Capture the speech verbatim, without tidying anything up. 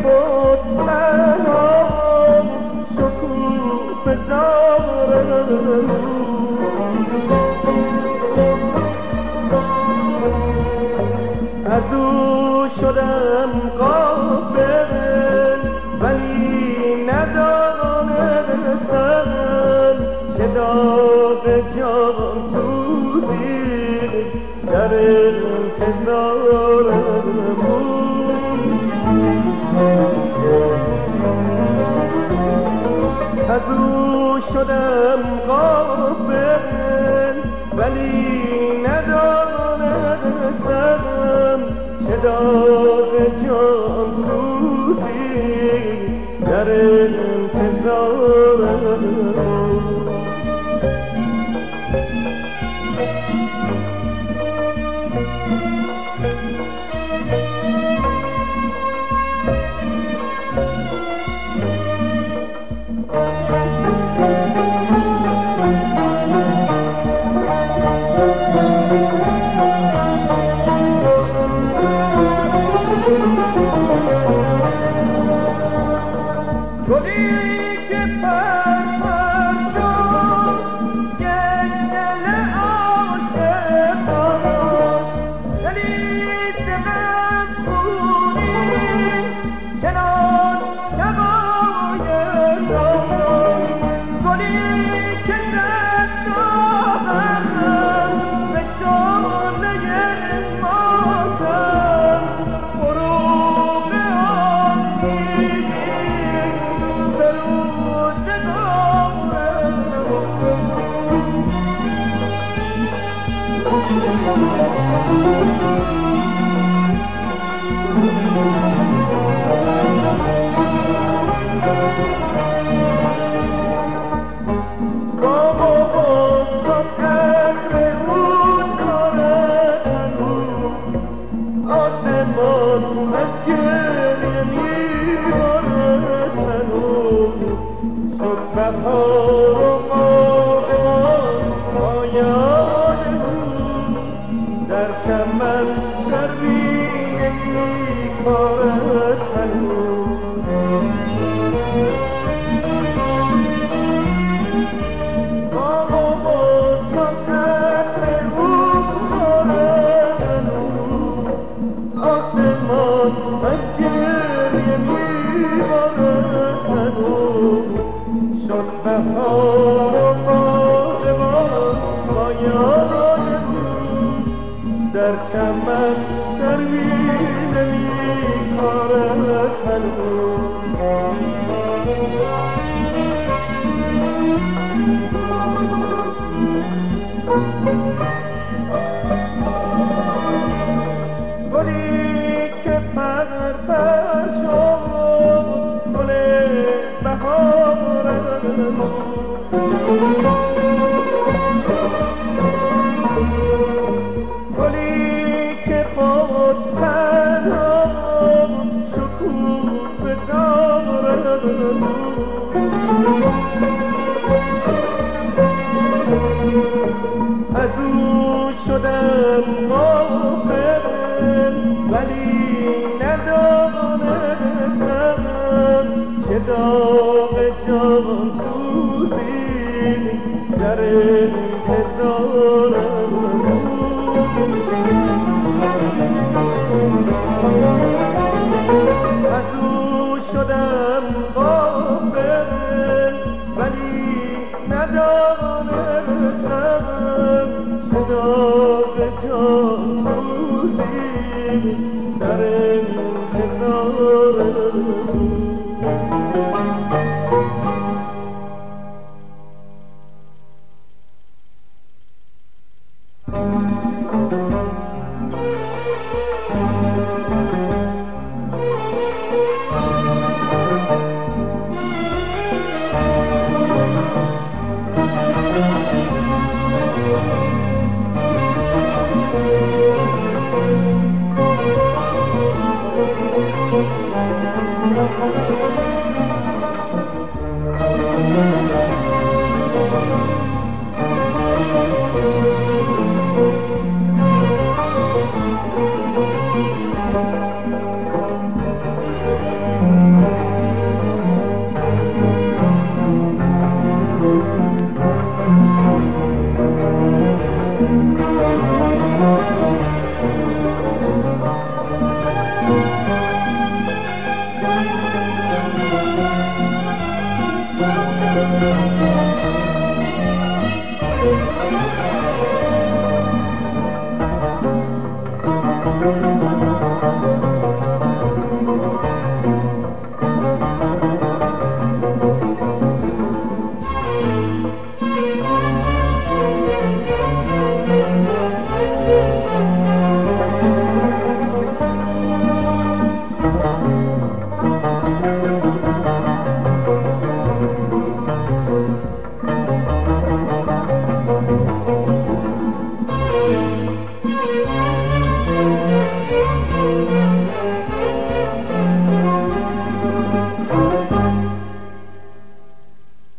خود تنها شکوفه زارم از او شدم غافل ولی ندانستم چه داغ جان سوزی در انتظارم از او شدم غافل ولی ندانستم چه داغ جان سوزی در انتظارم گلی که پرپر شد یک دل عاشق داشت دلیز غم خونین چنان شقایق داشت گلی که زد دامن به شعله ماتم فروغ آن دیدی بهار و باغبان با یاد او در چمن سروی نمی‌کارد هنوز باغ و بستان عطر او دارد هنوز آسمان از گریه می‌بارد هنوز شد بهار و باغبان با یاد او در چمن سروی نمی‌کارد هنوز گلی که پرپر شد گل بهارم گلی که خود تنها شکوفه دارم از او شدم غافل ولی ندانستم چه داغ جان سوزی در انتظارم از او شدم